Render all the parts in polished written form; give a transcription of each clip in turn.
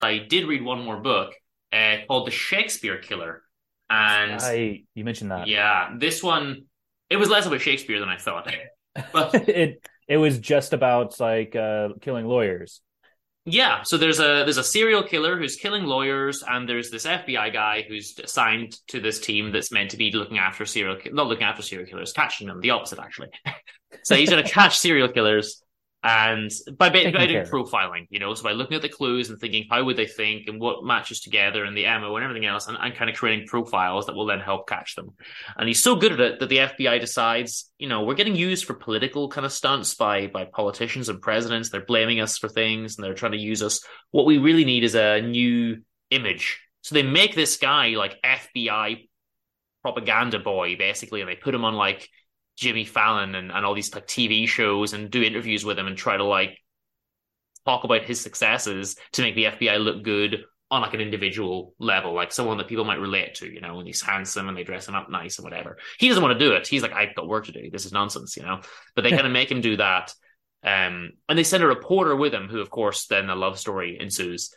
I did read one more book called The Shakespeare Killer. And I You mentioned that. yeah, this one, it was less about Shakespeare than I thought. But It was just about like killing lawyers. yeah, so there's a serial killer who's killing lawyers, and there's this FBI guy who's assigned to this team that's meant to be looking after not looking after serial killers, catching them. The opposite, actually. So he's going to catch serial killers, and by Taking doing care. profiling, so by looking at the clues and thinking how would they think and what matches together and the ammo and everything else, and kind of creating profiles that will then help catch them. And he's so good at it that the FBI decides, we're getting used for political kind of stunts by politicians and presidents. They're blaming us for things and they're trying to use us. What we really need is a new image. So they make this guy like FBI propaganda boy, basically, and they put him on like Jimmy Fallon and all these like TV shows and do interviews with him and try to like talk about his successes to make the FBI look good on like an individual level, like someone that people might relate to, and he's handsome and they dress him up nice and whatever. He doesn't want to do it. He's like, I've got work to do. This is nonsense. But they kind of make him do that. And they send a reporter with him, who, of course, then a love story ensues.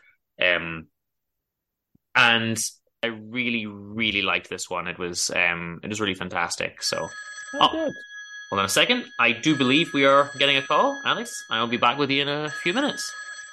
And I really, really liked this one. It was really fantastic. So, Oh, oh, good. hold on a second. I do believe we are getting a call, Alex. I'll be back with you in a few minutes.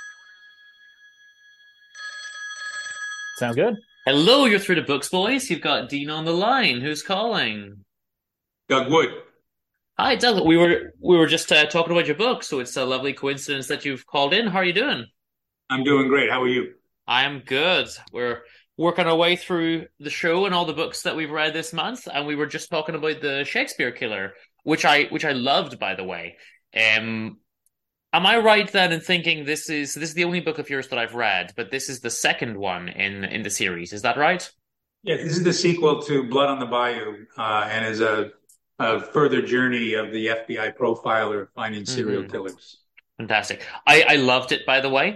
Sounds good. Hello, you're through to Books Boys. You've got Dean on the line. Who's calling? Doug Wood. Hi, Doug. We were just talking about your book, so it's a lovely coincidence that you've called in. How are you doing? I'm doing great. How are you? I am good. We're working our way through the show and all the books that we've read this month, and we were just talking about the Shakespeare Killer, which I loved, by the way. Um, am I right then in thinking this is the only book of yours that I've read, but this is the second one in the series? Is that right? Yeah, this is the sequel to Blood on the Bayou, and is a further journey of the FBI profiler finding serial Hmm. killers. Fantastic. I loved it, by the way.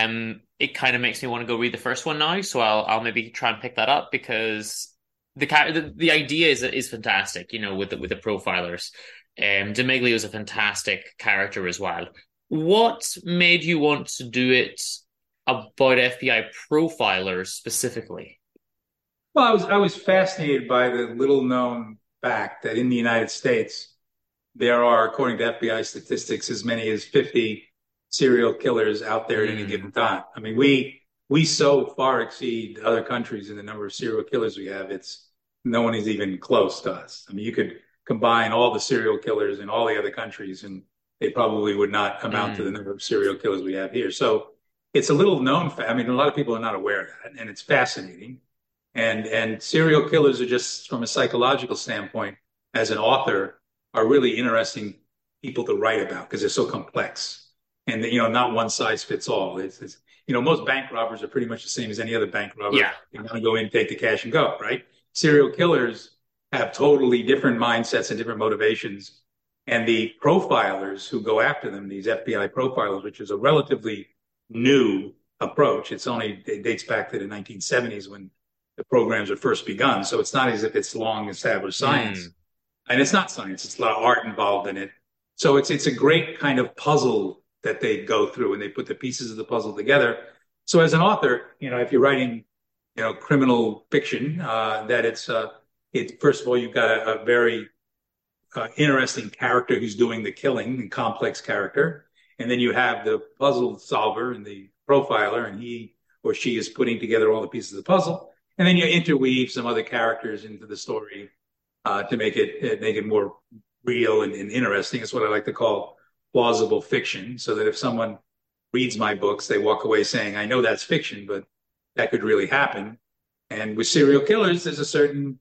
It kind of makes me want to go read the first one now, so I'll maybe try and pick that up because the idea is fantastic. With the profilers. D'Amelio is a fantastic character as well. What made you want to do it about FBI profilers specifically? Well, I was fascinated by the little known fact that in the United States there are, according to FBI statistics, as many as 50 serial killers out there at any Hmm. given time. I mean, we so far exceed other countries in the number of serial killers we have. It's no one is even close to us. I mean, you could combine all the serial killers in all the other countries, and they probably would not amount to the Hmm. number of serial killers we have here. So it's a little known fact. I mean, a lot of people are not aware of that, and it's fascinating. And serial killers are just from a psychological standpoint, as an author, are really interesting people to write about because they're so complex. And not one size fits all. Most bank robbers are pretty much the same as any other bank robber. Yeah. You want to go in, take the cash, and go, right? Serial killers have totally different mindsets and different motivations. And the profilers who go after them, these FBI profilers, which is a relatively new approach. It dates back to the 1970s when the programs were first begun. So it's not as if it's long established Hmm. science. And it's not science. It's a lot of art involved in it. So it's a great kind of puzzle that they go through and they put the pieces of the puzzle together. So as an author, if you're writing, criminal fiction, that it first of all you've got a very interesting character who's doing the killing, the complex character, and then you have the puzzle solver and the profiler, and he or she is putting together all the pieces of the puzzle, and then you interweave some other characters into the story to make it more real and interesting. It's what I like to call plausible fiction, so that if someone reads my books, they walk away saying, "I know that's fiction, but that could really happen." And with serial killers, there's a certain,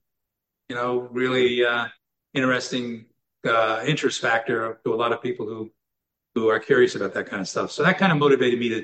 really interesting interest factor to a lot of people who are curious about that kind of stuff. So that kind of motivated me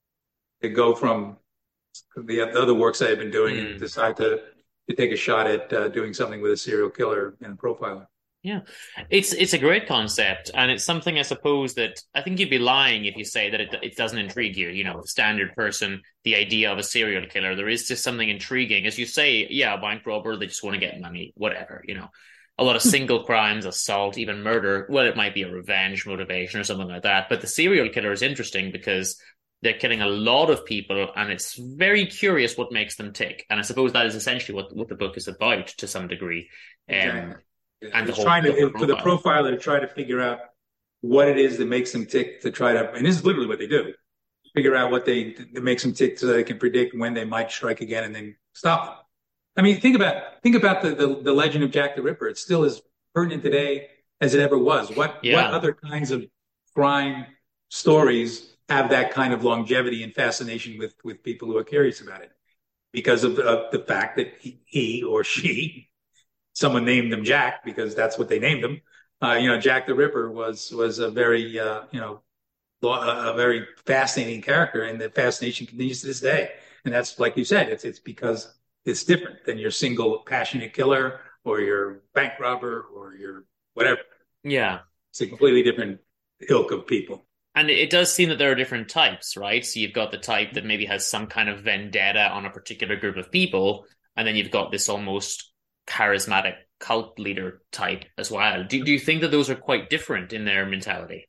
to go from the other works I had been doing and Hmm. decide to take a shot at doing something with a serial killer and a profiler. Yeah, it's a great concept, and it's something I suppose that I think you'd be lying if you say that it doesn't intrigue you. The standard person, the idea of a serial killer, there is just something intriguing, as you say. Yeah, a bank robber, they just want to get money, whatever. A lot of single crimes, assault, even murder. Well, it might be a revenge motivation or something like that, but the serial killer is interesting because they're killing a lot of people, and it's very curious what makes them tick. And I suppose that is essentially what the book is about to some degree. Exactly. And It's trying to, for the profiler to try to figure out what it is that makes them tick, to try to, and this is literally what they do, figure out what that makes them tick so they can predict when they might strike again and then stop them. I mean, think about the legend of Jack the Ripper. It's still as pertinent today as it ever was. What other kinds of crime stories have that kind of longevity and fascination with people who are curious about it? Because of the fact that he or she, someone named him Jack because that's what they named him. Jack the Ripper was a very a very fascinating character, and the fascination continues to this day. And that's, like you said, it's because it's different than your single passionate killer or your bank robber or your whatever. Yeah. It's a completely different ilk of people. And it does seem that there are different types, right? So you've got the type that maybe has some kind of vendetta on a particular group of people, and then you've got this almost charismatic cult leader type as well. Do you think that those are quite different in their mentality?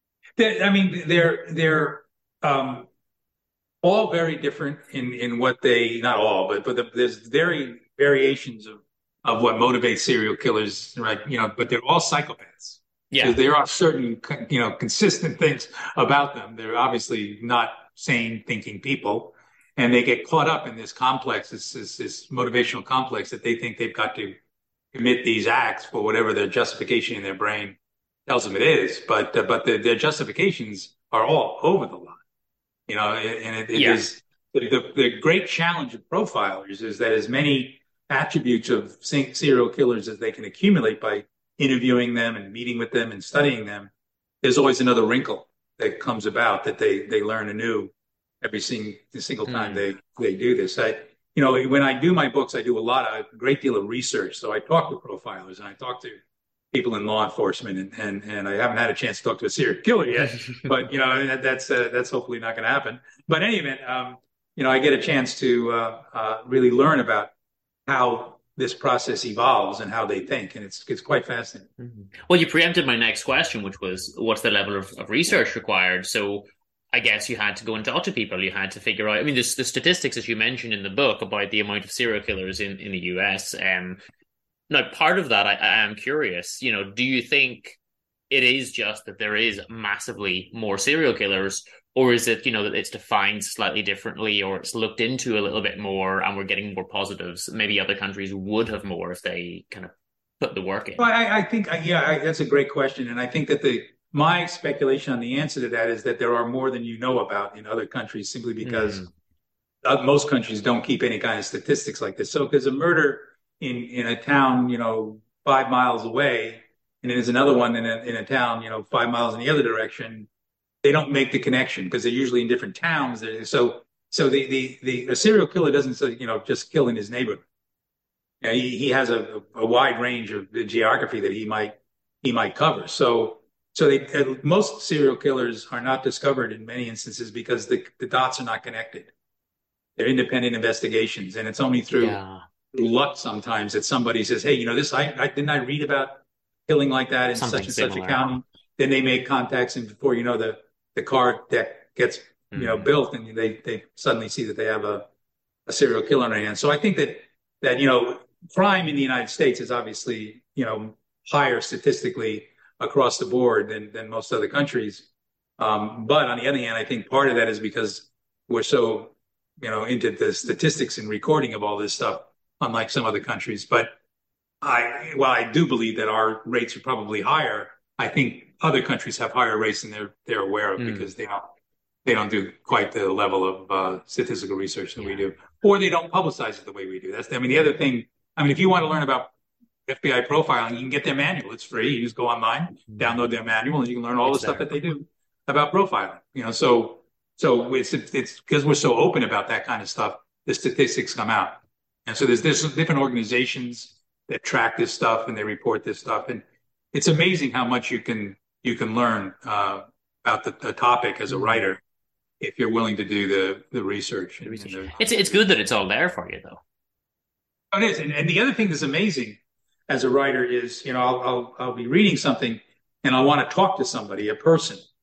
They're all very different in what they, not all, but there's very variations of what motivates serial killers, right? But they're all psychopaths. Yeah. So there are certain, consistent things about them. They're obviously not sane thinking people, and they get caught up in this complex, this motivational complex that they think they've got to commit these acts for whatever their justification in their brain tells them it is. But their justifications are all over the line, and it is the great challenge of profilers is that as many attributes of serial killers as they can accumulate by interviewing them and meeting with them and studying them, there's always another wrinkle that comes about that they learn anew every single time they do this. When I do my books, I do a great deal of research. So I talk to profilers and I talk to people in law enforcement, and I haven't had a chance to talk to a serial killer yet, but that's hopefully not going to happen. But in any event, I get a chance to really learn about how this process evolves and how they think, and it's quite fascinating. Mm-hmm. Well, you preempted my next question, which was what's the level of research required? So I guess you had to go and talk to people. You had to figure out. I mean, there's the statistics, as you mentioned in the book, about the amount of serial killers in the US. Now, part of that, I am curious. Do you think it is just that there is massively more serial killers, or is it, that it's defined slightly differently, or it's looked into a little bit more, and we're getting more positives? Maybe other countries would have more if they kind of put the work in. Well, I think, that's a great question, and I think that my speculation on the answer to that is that there are more than you know about in other countries, simply because most countries don't keep any kind of statistics like this. So, because a murder in a town, 5 miles away, and then there's another one in a town, 5 miles in the other direction, they don't make the connection because they're usually in different towns. So the serial killer doesn't just kill in his neighborhood. He has a wide range of the geography that he might cover. So most serial killers are not discovered in many instances because the dots are not connected. They're independent investigations, and it's only through luck sometimes that somebody says, "Hey, this didn't I read about killing like that in Something such and similar. such a county?" Then they make contacts, and before you know, the car deck gets built, and they suddenly see that they have a serial killer on their hands. So I think that crime in the United States is obviously higher statistically across the board than most other countries. But on the other hand, I think part of that is because we're so into the statistics and recording of all this stuff, unlike some other countries. But while I do believe that our rates are probably higher, I think other countries have higher rates than they're aware of because they don't do quite the level of statistical research that we do, or they don't publicize it the way we do. The other thing. If you want to learn about FBI profiling, you can get their manual. It's free. You just go online, download their manual, and you can learn all the stuff that they do about profiling. So it's because we're so open about that kind of stuff, the statistics come out. And so there's different organizations that track this stuff and they report this stuff. And it's amazing how much you can learn about the topic as a writer if you're willing to do the research. It's good that it's all there for you, though. It is. And the other thing that's amazing as a writer is, I'll be reading something and I want to talk to somebody, a person,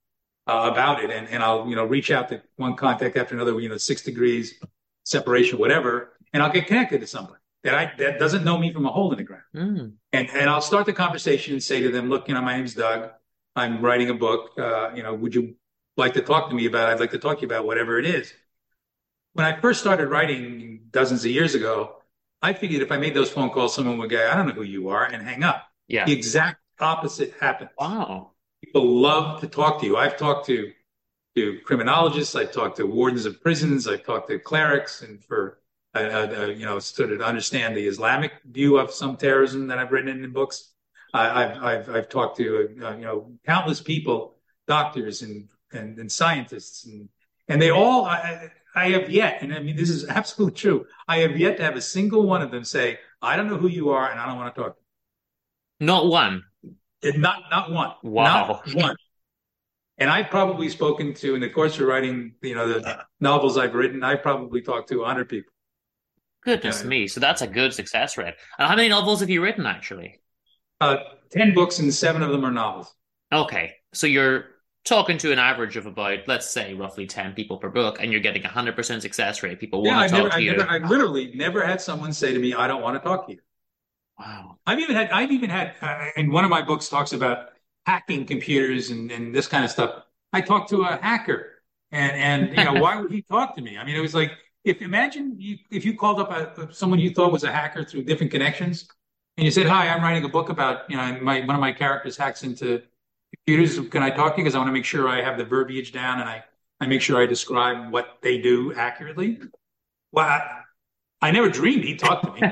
about it, and I'll reach out to one contact after another, 6 degrees separation, whatever, and I'll get connected to somebody that doesn't know me from a hole in the ground, and I'll start the conversation and say to them, look, my name's Doug. I'm writing a book. Would you like to talk to me about? I'd like to talk to you about whatever it is. When I first started writing dozens of years ago, I figured if I made those phone calls, someone would go, I don't know who you are, and hang up. Yeah. The exact opposite happens. Wow. People love to talk to you. I've talked to criminologists. I've talked to wardens of prisons. I've talked to clerics, and for sort of to understand the Islamic view of some terrorism that I've written in books. I've talked to countless people, doctors and scientists, and they all I have yet, and I mean this is absolutely true. I have yet to have a single one of them say, "I don't know who you are, and I don't want to talk to you." Not one. Not one. Wow. Not one. And I've probably spoken to, in the course of writing, the novels I've written, I've probably talked to 100 people. Goodness me. So that's a good success rate. And how many novels have you written, actually? 10 books, and 7 of them are novels. Okay. So you're talking to an average of about, let's say, roughly 10 people per book, and you're getting 100% success rate. People want to talk to you. I've literally never had someone say to me, I don't want to talk to you. Wow. I've even had, and one of my books talks about hacking computers and this kind of stuff. I talked to a hacker, and why would he talk to me? I mean, it was like, if you called up someone you thought was a hacker through different connections, and you said, "Hi, I'm writing a book about one of my characters hacks into computers. Can I talk to you? Because I want to make sure I have the verbiage down, and I make sure I describe what they do accurately." Well, I never dreamed he'd talk to me.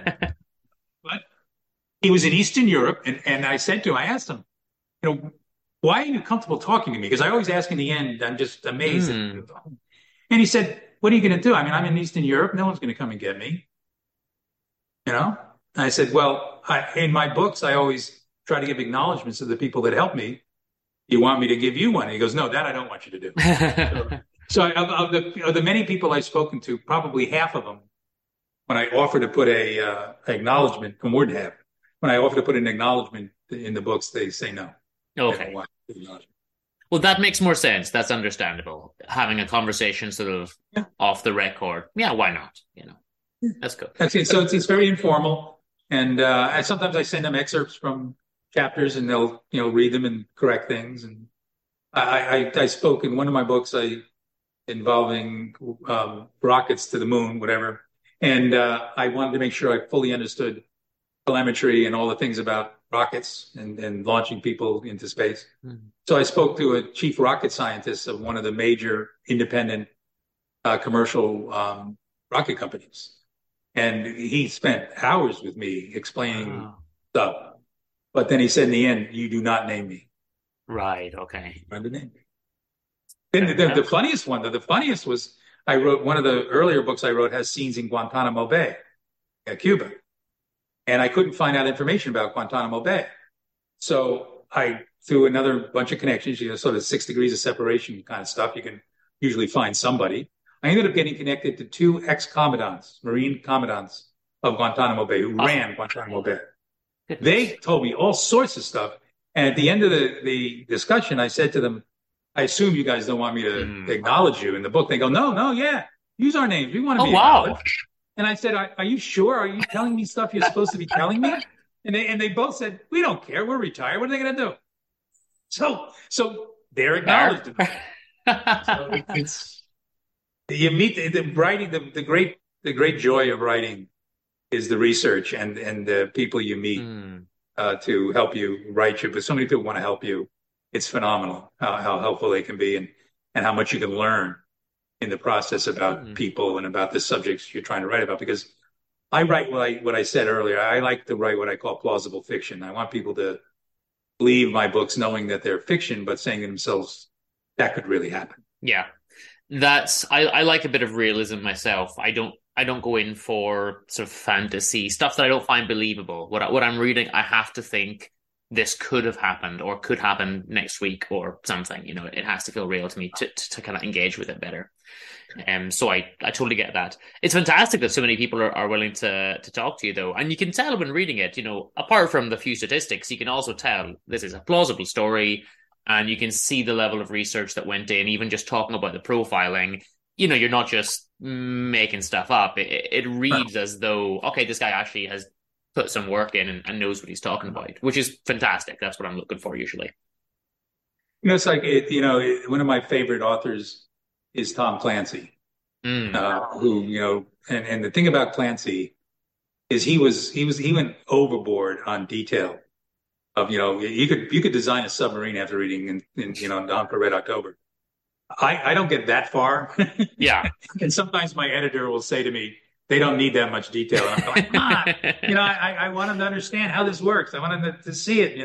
But he was in Eastern Europe, and I asked him, why are you comfortable talking to me? Because I always ask in the end, I'm just amazed. And he said, what are you going to do? I mean, I'm in Eastern Europe. No one's going to come and get me. And I said, well, in my books, I always try to give acknowledgments to the people that help me. You want me to give you one? And he goes, no, that I don't want you to do. So of the many people I've spoken to, probably half of them, when I offer to put a acknowledgement, more than half, when I offer to put an acknowledgement in the books, they say no. Okay. Well, that makes more sense. That's understandable. Having a conversation sort of off the record. Yeah, why not? That's good. That's it. So it's very informal. And sometimes I send them excerpts from chapters, and they'll read them and correct things. And I spoke in one of my books involving rockets to the moon, whatever. And I wanted to make sure I fully understood telemetry and all the things about rockets and launching people into space. So I spoke to a chief rocket scientist of one of the major independent commercial rocket companies. And he spent hours with me explaining stuff. But then he said in the end, you do not name me. Right, okay. Run the name. Then the funniest was, I wrote, one of the earlier books I wrote has scenes in Guantanamo Bay, Cuba. And I couldn't find out information about Guantanamo Bay. So through another bunch of connections, sort of 6 degrees of separation kind of stuff, you can usually find somebody. I ended up getting connected to 2 ex-commandants, Marine commandants of Guantanamo Bay, who ran Guantanamo Bay. Goodness. They told me all sorts of stuff. And at the end of the discussion, I said to them, I assume you guys don't want me to acknowledge you in the book. They go, no, yeah, use our names. We want to be acknowledged. And I said, are you sure? Are you telling me stuff you're supposed to be telling me? And they both said, we don't care. We're retired. What are they going to do? So they're acknowledged. So it's, you meet the writing, the great joy of writing is the research and the people you meet to help you write you. But so many people want to help you. It's phenomenal how helpful they can be and how much you can learn in the process about people and about the subjects you're trying to write about. Because I write what I said earlier. I like to write what I call plausible fiction. I want people to believe my books knowing that they're fiction, but saying to themselves, that could really happen. Yeah. I like a bit of realism myself. I don't go in for sort of fantasy stuff that I don't find believable. What I'm reading, I have to think this could have happened or could happen next week or something. It has to feel real to me to kind of engage with it better. So I totally get that. It's fantastic that so many people are willing to talk to you, though. And you can tell when reading it, apart from the few statistics, you can also tell this is a plausible story. and you can see the level of research that went in, even just talking about the profiling. You're not just making stuff up. It reads as though, okay, this guy actually has put some work in and knows what he's talking about, which is fantastic. That's what I'm looking for usually. It's like one of my favorite authors is Tom Clancy, Mm. who and the thing about Clancy is he went overboard on detail of you could design a submarine after reading Dawn for Red October. I don't get that far. Yeah. And sometimes my editor will say to me, they don't need that much detail. And I'm like, come on. I want them to understand how this works. I want them to see it.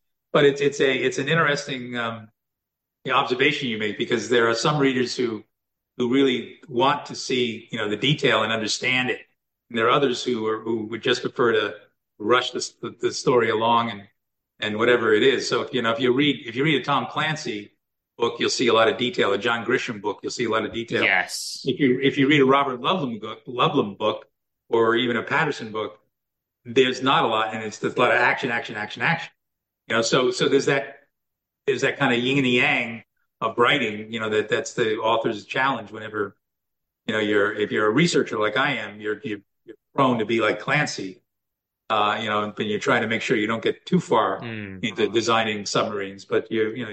It's an interesting observation you make, because there are some readers who really want to see, the detail and understand it. And there are others who would just prefer to rush the story along and whatever it is. So if you read a Tom Clancy book, you'll see a lot of detail. A John Grisham book, you'll see a lot of detail. Yes. If you read a Robert Ludlum book, or even a Patterson book, there's not a lot, and it's a lot of action, action, action, action. So there's that kind of yin and yang of writing. That's the author's challenge. Whenever if you're a researcher like I am, you're prone to be like Clancy. But you're trying to make sure you don't get too far into designing submarines, but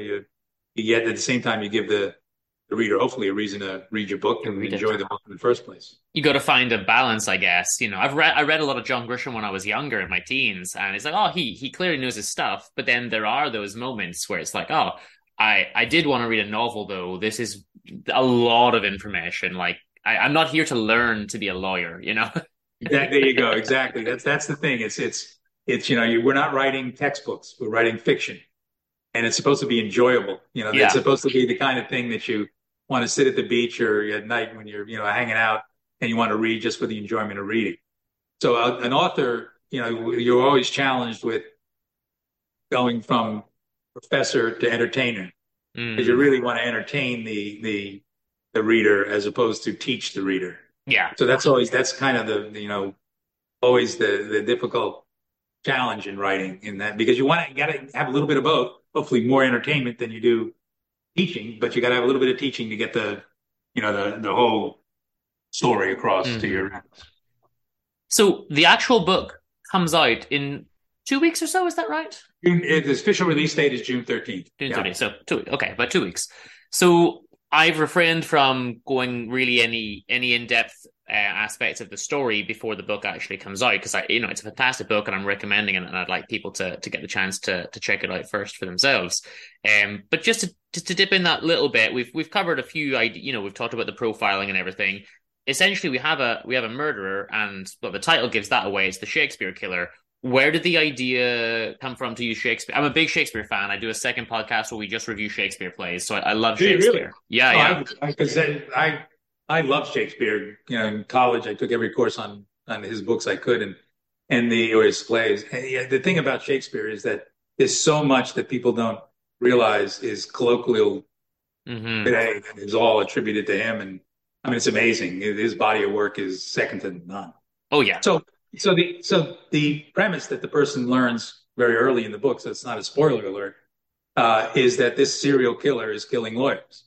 yet at the same time, you give the reader hopefully a reason to read your book and enjoy the book in the first place. You got to find a balance, I guess. I read a lot of John Grisham when I was younger, in my teens, and it's like, oh, he clearly knows his stuff. But then there are those moments where it's like, oh, I did want to read a novel, though. This is a lot of information. Like, I'm not here to learn to be a lawyer, There you go. Exactly. That's the thing. We're not writing textbooks. We're writing fiction. And it's supposed to be enjoyable. It's supposed to be the kind of thing that you want to sit at the beach or at night when you're, hanging out, and you want to read just for the enjoyment of reading. So an author, you're always challenged with going from professor to entertainer, because you really want to entertain the reader as opposed to teach the reader. Yeah. So that's kind of always the difficult challenge in writing, in that, because you got to have a little bit of both. Hopefully more entertainment than you do teaching, but you got to have a little bit of teaching to get the whole story across to your. So the actual book comes out in 2 weeks or so, is that right? The official release date is June 13th. June 13th. So 2 weeks. Okay, about 2 weeks. So I've refrained from going really any in-depth aspects of the story before the book actually comes out, because it's a fantastic book and I'm recommending it, and I'd like people to get the chance to check it out first for themselves. But just to dip in that little bit, we've covered a few ideas. We've talked about the profiling and everything. Essentially, we have a murderer, and the title gives that away. It's the Shakespeare Killer. Where did the idea come from to use Shakespeare? I'm a big Shakespeare fan. I do a second podcast where we just review Shakespeare plays, so I love Shakespeare. Really? Yeah. Because I love Shakespeare. In college, I took every course on his books I could, or his plays. And the thing about Shakespeare is that there's so much that people don't realize is colloquial today, and is all attributed to him. And I mean, it's amazing. His body of work is second to none. Oh yeah. So the premise that the person learns very early in the book, so it's not a spoiler alert, is that this serial killer is killing lawyers.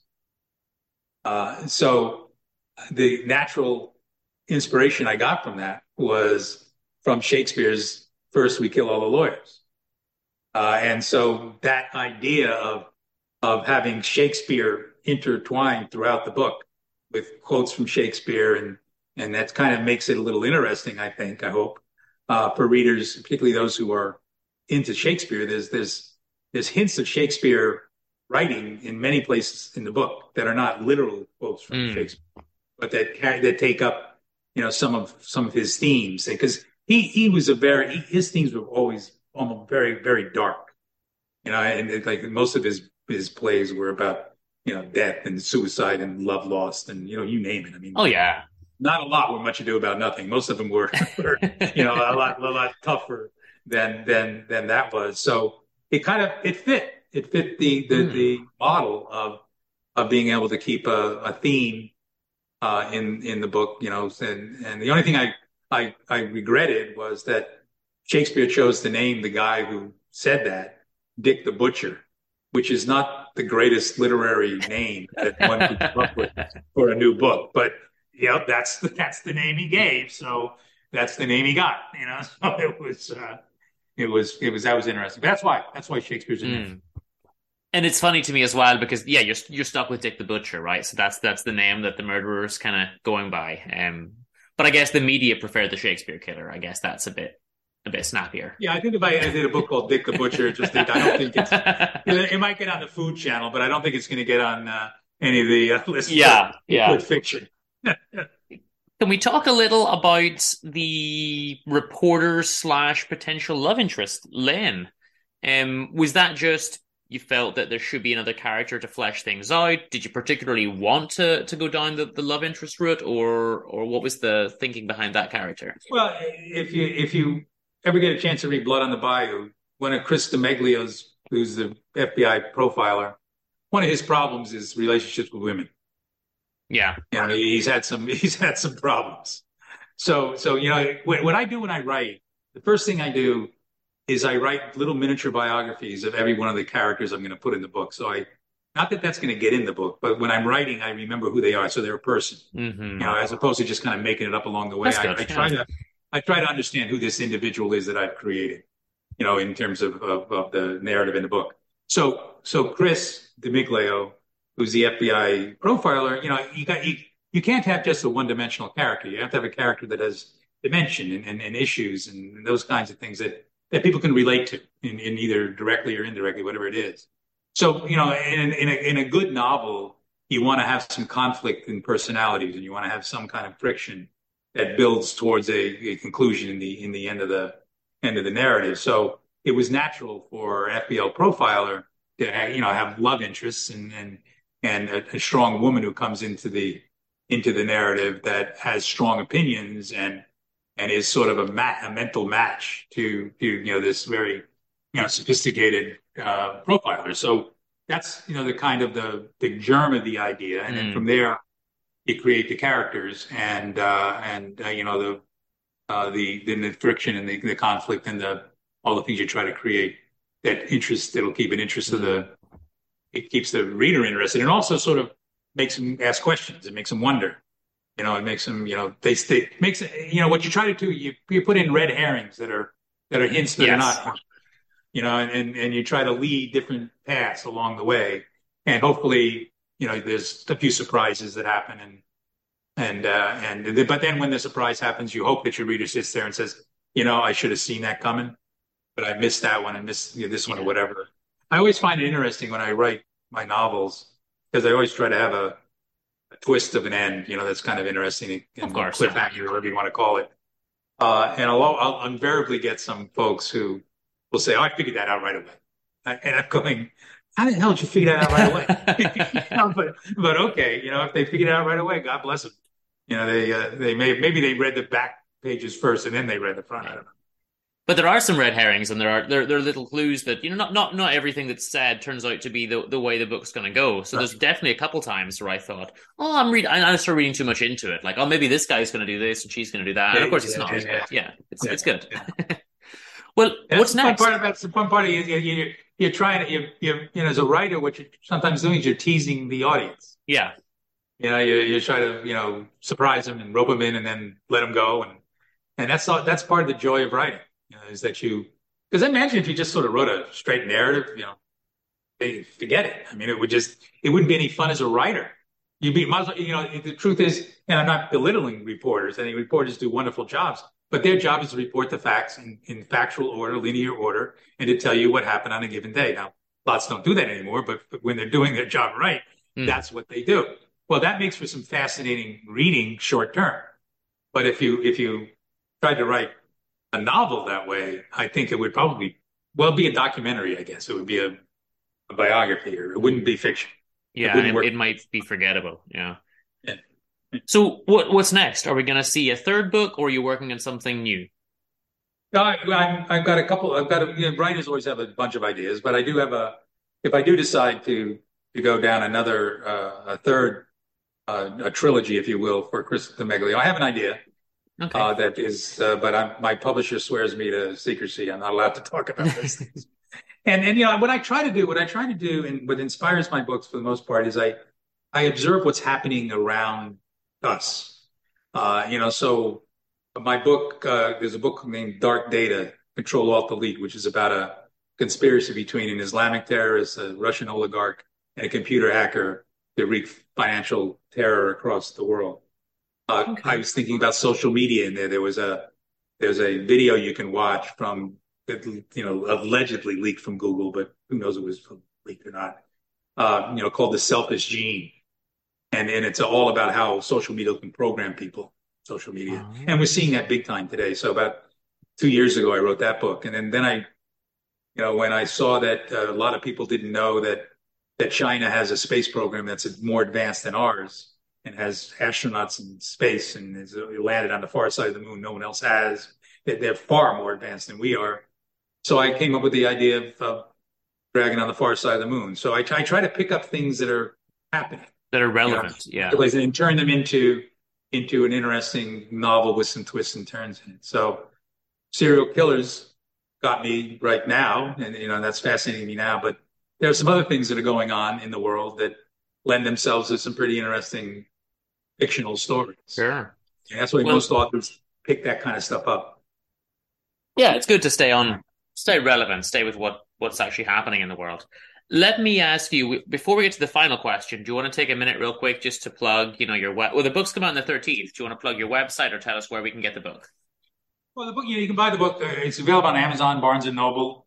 So the natural inspiration I got from that was from Shakespeare's First We Kill All the Lawyers. And so that idea of having Shakespeare intertwined throughout the book with quotes from Shakespeare, and that kind of makes it a little interesting, I think, I hope, for readers, particularly those who are into Shakespeare. There's hints of Shakespeare writing in many places in the book that are not literal quotes from Shakespeare, but that take up, some of his themes, because his themes were always almost very, very dark, and like most of his plays were about, death and suicide and love lost and, you name it. I mean, oh yeah. Not a lot were much ado about nothing. Most of them were a lot tougher than that was. So it fit the model of being able to keep a theme in the book, and the only thing I regretted was that Shakespeare chose to name the guy who said that Dick the Butcher. which is not the greatest literary name that one could come up with for a new book. But that's the name he gave, so that's the name he got. So that was interesting. But that's why Shakespeare's in there. And it's funny to me as well because you're stuck with Dick the Butcher, right? So that's the name that the murderer's kind of going by. But I guess the media prefer the Shakespeare Killer. I guess that's a bit snappier. Yeah, I think if I did a book called Dick the Butcher, I don't think it might get on the Food Channel, but I don't think it's going to get on any of the lists for fiction. Can we talk a little about the reporter / potential love interest, Lane? Was that just you felt that there should be another character to flesh things out? Did you particularly want to go down the love interest route, or what was the thinking behind that character? Well, if you ever get a chance to read Blood on the Bayou, one of Chris Demaglio's, who's the FBI profiler, one of his problems is relationships with women. Yeah, he's had some problems. So what I do when I write, the first thing I do is I write little miniature biographies of every one of the characters I'm going to put in the book. So not that that's going to get in the book, but when I'm writing, I remember who they are. So they're a person, as opposed to just kind of making it up along the way. I try to understand who this individual is that I've created, in terms of the narrative in the book. So Chris Demiglio, who's the FBI profiler, you can't have just a one-dimensional character. You have to have a character that has dimension and issues and those kinds of things that people can relate to in either directly or indirectly, whatever it is. So, in a good novel, you want to have some conflict in personalities, and you want to have some kind of friction that builds towards a conclusion in the end of the narrative. So it was natural for FBL profiler to have love interests and a strong woman who comes into the narrative that has strong opinions and is sort of a mental match to this very sophisticated profiler. So that's the kind of the germ of the idea, and then from there you create the characters and the friction and the conflict and all the things you try to create that'll keep an interest it keeps the reader interested, and also sort of makes them ask questions. It makes them wonder. It makes them, what you try to do, you put in red herrings that are hints that are not, and you try to lead different paths along the way, and hopefully, there's a few surprises that happen, but then when the surprise happens, you hope that your reader sits there and says, I should have seen that coming, but I missed that one, I missed this one or whatever. I always find it interesting when I write my novels because I always try to have a twist of an end, that's kind of interesting, and cliffhanger, whatever you want to call it. And I'll invariably get some folks who will say, "Oh, I figured that out right away," and I'm going, "How the hell did you figure that out right away?" but okay, if they figured it out right away, God bless them. Maybe they read the back pages first and then they read the front. I don't know. But there are some red herrings, and there are little clues that not everything that's said turns out to be the way the book's going to go. So there's definitely a couple times where I thought, I started reading too much into it. Like, maybe this guy's going to do this and she's going to do that. And of course, it's not. It's good. Well, what's next? That's the fun part of you're trying to as a writer, what you're sometimes doing is you're teasing the audience. Yeah. You try to surprise them and rope them in and then let them go, and that's part of the joy of writing. Is that because imagine if you just sort of wrote a straight narrative, they forget it. I mean, it wouldn't be any fun as a writer. The truth is, and I'm not belittling reporters. I think reporters do wonderful jobs, but their job is to report the facts in factual order, linear order, and to tell you what happened on a given day. Now, lots don't do that anymore, but when they're doing their job right, that's what they do. Well, that makes for some fascinating reading short term. But if you tried to write a novel that way, I think it would probably be a documentary. I guess it would be a biography, or it wouldn't be fiction. Yeah, it might be forgettable. Yeah. So what's next? Are we going to see a third book, or are you working on something new? No, I've got a couple. Writers always have a bunch of ideas, but I do have if I do decide to go down a third a trilogy, if you will, for Chris Demaglio, I have an idea. Okay. That is, but my publisher swears me to secrecy. I'm not allowed to talk about those things. And what I try to do, and what inspires my books for the most part is I observe what's happening around us. So my book, there's a book named Dark Data, Control Alt Delete, which is about a conspiracy between an Islamic terrorist, a Russian oligarch, and a computer hacker to wreak financial terror across the world. I was thinking about social media in there. There's a video you can watch from allegedly leaked from Google, but who knows if it was leaked or not. Called The Selfish Gene, and it's all about how social media can program people. Social media, and we're seeing that big time today. So about 2 years ago, I wrote that book, and then when I saw that a lot of people didn't know that China has a space program that's more advanced than ours and has astronauts in space and is landed on the far side of the moon. No one else has. They're far more advanced than we are. So I came up with the idea of Dragon on the Far Side of the Moon. So I try to pick up things that are happening, that are relevant, and turn them into an interesting novel with some twists and turns in it. So serial killers got me right now, and that's fascinating me now. But there are some other things that are going on in the world that lend themselves to some pretty interesting fictional stories. Sure. And that's why most authors pick that kind of stuff up. Yeah, it's good to stay relevant, stay with what's actually happening in the world. Let me ask you, before we get to the final question, do you want to take a minute real quick just to plug, your the books come out on the 13th. Do you want to plug your website or tell us where we can get the book? Well, the book, you can buy the book. It's available on Amazon, Barnes and Noble,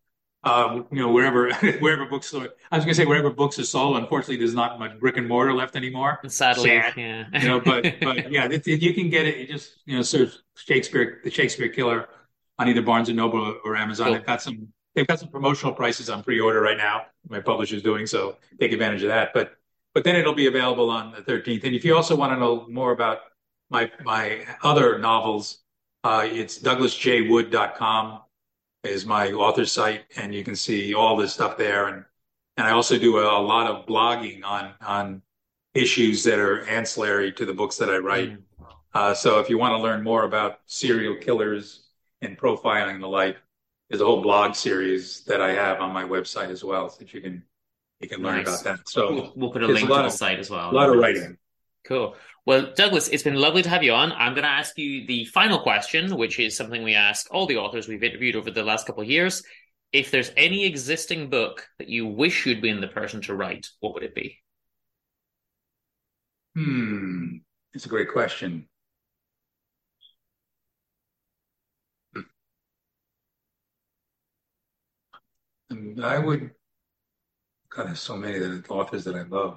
wherever bookstore. I was going to say wherever books are sold. Unfortunately, there's not much brick and mortar left anymore. Sadly, sad, yeah. But yeah, you can get it. You just search the Shakespeare Killer on either Barnes and Noble or Amazon. Cool. They've got some promotional prices on pre-order right now. My publisher's doing, so take advantage of that. But then it'll be available on the 13th. And if you also want to know more about my other novels, it's douglasjwood.com is my author site, and you can see all this stuff there. And I also do a lot of blogging on issues that are ancillary to the books that I write. So if you want to learn more about serial killers and profiling and the like, there's a whole blog series that I have on my website as well, so that you can learn about that. So we'll put a link to the site as well. A lot of writing. Cool. Well, Douglas, it's been lovely to have you on. I'm going to ask you the final question, which is something we ask all the authors we've interviewed over the last couple of years. If there's any existing book that you wish you'd been the person to write, what would it be? It's a great question. I would, God, there's so many authors that I love.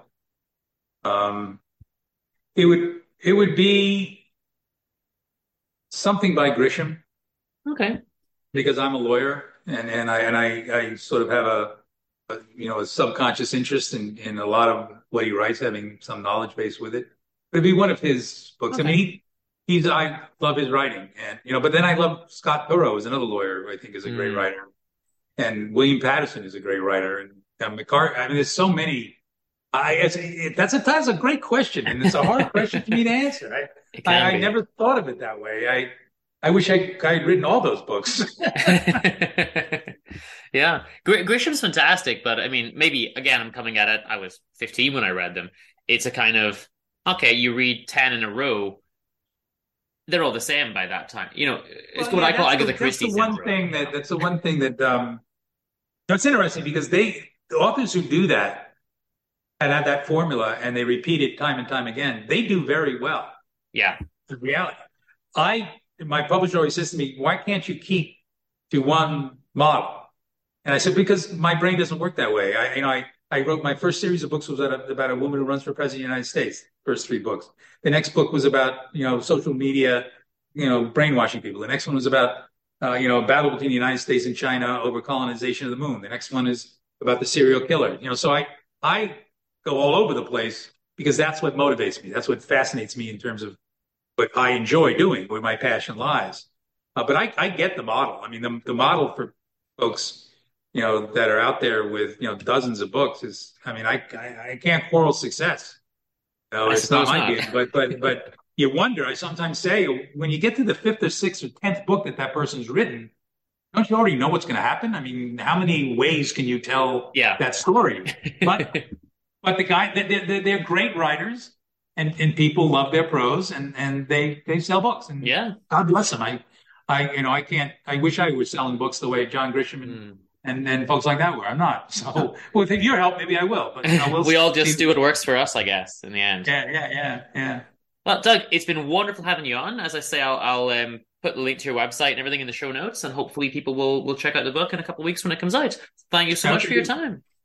It would be something by Grisham. Okay. Because I'm a lawyer and I sort of have a subconscious interest in a lot of what he writes, having some knowledge base with it. But it'd be one of his books. Okay. I mean, I love his writing, and but then I love Scott Turow, is another lawyer who I think is a great writer. And William Patterson is a great writer, and McCarthy. I mean, there's so many. That's a great question, and it's a hard question for me to answer. I never thought of it that way. I wish I had written all those books. Yeah, Grisham's fantastic, but I mean, maybe again, I'm coming at it. I was 15 when I read them. It's a kind of okay. You read 10 in a row. They're all the same by that time. It's what I call Agatha Christie. That's the one thing that it's interesting because the authors who do that and have that formula and they repeat it time and time again, they do very well. Yeah. The reality. My publisher always says to me, why can't you keep to one model? And I said, because my brain doesn't work that way. I wrote my first series of books was about a woman who runs for president of the United States. First 3 books. The next book was about, social media, brainwashing people. The next one was about, a battle between the United States and China over colonization of the moon. The next one is about the serial killer. So I go all over the place because that's what motivates me. That's what fascinates me in terms of what I enjoy doing, where my passion lies. But I get the model. I mean, the model for folks, that are out there with, dozens of books is, I mean, I can't quarrel success. It's not my game, but you wonder, I sometimes say when you get to the 5th or 6th or 10th book that person's written, don't you already know what's going to happen? I mean, how many ways can you tell Yeah. that story? But but the guy, they're great writers, and people love their prose, and they sell books, and Yeah. God bless them. I can't. I wish I was selling books the way John Grisham and folks like that were. I'm not. So with your help, maybe I will. But we'll We all see. just do what works for us, I guess, in the end. Yeah. Well, Doug, it's been wonderful having you on. As I say, I'll put the link to your website and everything in the show notes, and hopefully people will check out the book in a couple of weeks when it comes out. Thank you so much for your time.